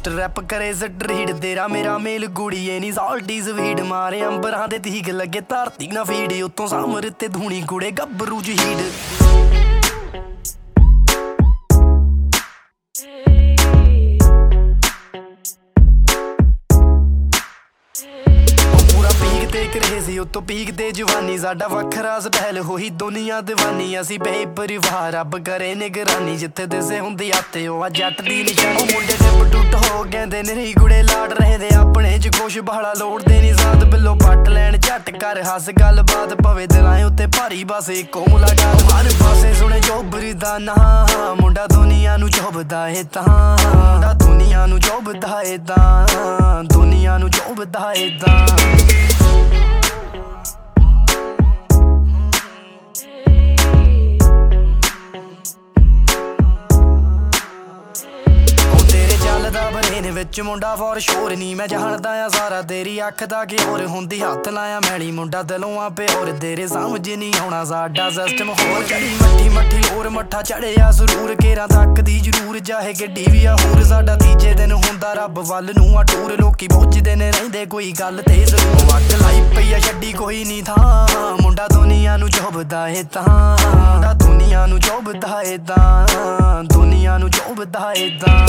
ghost rap ਕਰੇ street ਤੇਰਾ ਮੇਰਾ ਮੇਲ ਗੁੜੀਏ ਨੀ ਸਾਲਟੀ ਸਵੀਟ ਮਾਰੇ ਅੰਬਰਾਂ ਦੇ ਤੀਕ ਲੱਗੇ ਧਰਤੀ ਨਾ ਫੀੜ ਉਤੋਂ ਸਾਮਰ ਤੇ ਧੂਣੀ ਕੁੜੇ ਗੱਭਰੂ ਜਹੀੜ ਉਤੋਂ ਪੀਕ ਤੇ ਜਵਾਨੀ ਸਾਡਾ ਵੱਖਰਾ ਸਟਾਈਲ ਹੋਈ ਦੁਨੀਆ ਦੀਵਾਨੀ ਅਸੀਂ ਬੇਪਰਵਾਹ ਰੱਬ ਕਰੇ ਨਿਗਰਾਨੀ ਜਿੱਥੇ ਦਿਸੇ ਹੁੰਦੀ ਆਤੇ ਉਹ ਜੱਟ ਦੀ ਨਿਸ਼ਾਨੀ ਮੁੰਡੇ ਤੇ ਟੁੱਟ ਹੋ ਕਹਿੰਦੇ ਨਹੀਂ ਗੁੜੇ ਲਾੜ ਰਹੇ ਆਪਣੇ ਚ ਕੁਛ ਬਾਹਲਾ ਲੋੜਦੇ ਨਹੀਂ ਸਾਥ ਬਿੱਲੋ ਪੱਟ ਲੈਣ ਝੱਟ ਕਰ ਹੱਸ ਗੱਲਬਾਤ ਪਵੇ ਦਿਲਾਂ ਉੱਤੇ ਭਾਰੀ ਬਸ ਇੱਕੋ ਮੁਲਾਕਾਤ ਹਰ ਪਾਸੇ ਸੁਣੇ ਜੋਬਰੀ ਦਾ ਨਾਂ ਮੁੰਡਾ ਦੁਨੀਆ ਨੂੰ ਚੁੱਭਦਾ ਏ ਤਾਂ ਮੁੰਡਾ ਦੁਨੀਆ ਨੂੰ ਚੁੱਭਦਾ ਏ ਤਾਂ ਦੁਨੀਆ ਨੂੰ ਚੁੱਭਦਾ ਏ ਤਾਂ ਵਿੱਚ ਮੁੰਡਾ ਫੋਰ ਸ਼ੋਰ ਨੀ ਮੈਂ ਜਾਣਦਾ ਆ ਸਾਰਾ ਤੇਰੀ ਅੱਖ ਦਾ ਕੀ ਹੋਰ ਹੁੰਦੀ ਹੱਥ ਲਾਇਆ ਮੈਲੀ ਮੁੰਡਾ ਦਿਲੋਂ ਆ ਪਿਓਰ ਤੇਰੇ ਸਮਝ ਨੀ ਆਉਣਾ ਸਾਡਾ ਸਿਸਟਮ ਹੋਰ ਕੜੀ ਮੱਠੀ ਮੱਠੀ ਹੋਰ ਮੱਠਾ ਚੜਿਆ ਸਰੂਰ ਕੇਰਾਂ ਤੱਕ ਦੀ ਜ਼ਰੂਰ ਚਾਹੇ ਗੱਡੀ ਵੀ ਆ ਹੋਰ ਸਾਡਾ ਤੀਜੇ ਦਿਨ ਹੁੰਦਾ ਰੱਬ ਵੱਲ ਨੂੰ ਆ ਟੂਰ ਲੋਕੀ ਪੁੱਛਦੇ ਨੇ ਰਹਿੰਦੇ ਕੋਈ ਗੱਲ ਤੇ ਜ਼ਰੂਰ ਵੱਟ ਲਾਈ ਪਈ ਆ ਛੱਡੀ ਕੋਈ ਨੀ ਥਾਂ ਮੁੰਡਾ ਦੁਨੀਆ ਨੂੰ ਚੁੱਭਦਾ ਏ ਤਾਂ ਮੁੰਡਾ ਦੁਨੀਆ ਨੂੰ ਚੁੱਭਦਾ ਏ ਤਾਂ ਦੁਨੀਆ ਨੂੰ ਚੁੱਭਦਾ ਏ ਤਾਂ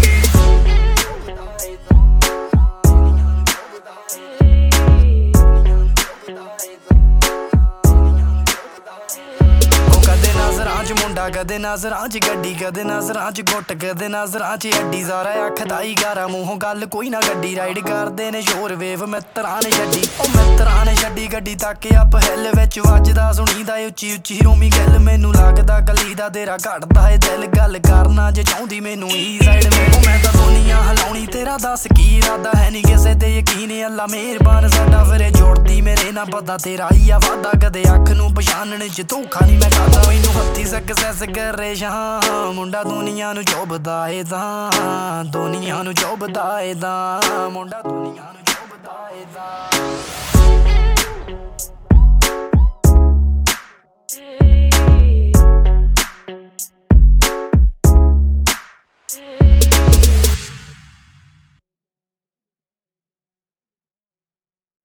ਮੁੰਡਾ ਕਦੇ ਨਜ਼ਰਾਂ ਚ ਗੱਡੀ ਕਦੇ ਨਜ਼ਰਾਂ ਚ ਗੁੱਟ ਕਦੇ ਨਜ਼ਰਾਂ ਚ ਅੱਡੀ ਸਾਰਾ ਅੱਖਦਾ ਹੀ ਗਾਰਾ ਮੂੰਹੋਂ ਗੱਲ ਕੋਈ ਨਾ ਗੱਡੀ ਰਾਈਡ ਕਰਦੇ ਨੇ ਸ਼ੋਰ ਵੇਵ ਮਿੱਤਰਾਂ ਨੇ ਛੱਡੀ ਉਹ ਮਿੱਤਰਾਂ ਨੇ ਛੱਡੀ ਗੱਡੀ ਤੱਕ ਅੱਪ ਹਿੱਲ ਵਿੱਚ ਵੱਜਦਾ ਸੁਣੀਦਾ ਉੱਚੀ ਉੱਚੀ ਰੋਮੀ ਗੱਲ ਮੈਨੂੰ ਲੱਗਦਾ ਗਲੀ ਦਾ ਤੇਰਾ ਘੜਦਾ ਏ ਦਿਲ ਗੱਲ ਕਰਨਾ ਜੇ ਚਾਹੁੰਦੀ ਮੈਨੂੰ ਹੀ ਸਾਈਡ ਮੈਂ ਤਾਂ ਦੁਨੀਆ ਹਲਾਉਣੀ ਤੇਰਾ ਦੱਸ ਕੀ ਇਰਾਦਾ ਹੈ ਨੀ ਕਿਸੇ ਤੇ ਯਕੀਨ ਅੱਲਾ ਮਿਹਰਬਾਨ ਸਾਡਾ ਫਿਰੇ ਜੋੜਦੀ ਮੇਰੇ ਨਾਲ ਪਤਾ ਤੇਰਾ ਹੀ ਆ ਵਾਦਾ ਕਦੇ ਅੱਖ ਨੂੰ ਪਛਾਣਨ ਚ ਧੋਖਾ ਨੀ ਮੈਂ ਕਰਦਾ ਮੈਨੂੰ ਹੱਥੀ ਸਕਸੈਸ ਕਰੇ ਸ਼ਾਂ ਮੁੰਡਾ ਦੁਨੀਆ ਨੂੰ ਚੁੱਭਦਾ ਏ ਤਾਂ ਦੁਨੀਆ ਨੂੰ ਚੁੱਭਦਾ ਏ ਤਾਂ ਮੁੰਡਾ ਦੁਨੀਆ ਨੂੰ ਚੁੱਭਦਾ ਏ ਤਾਂ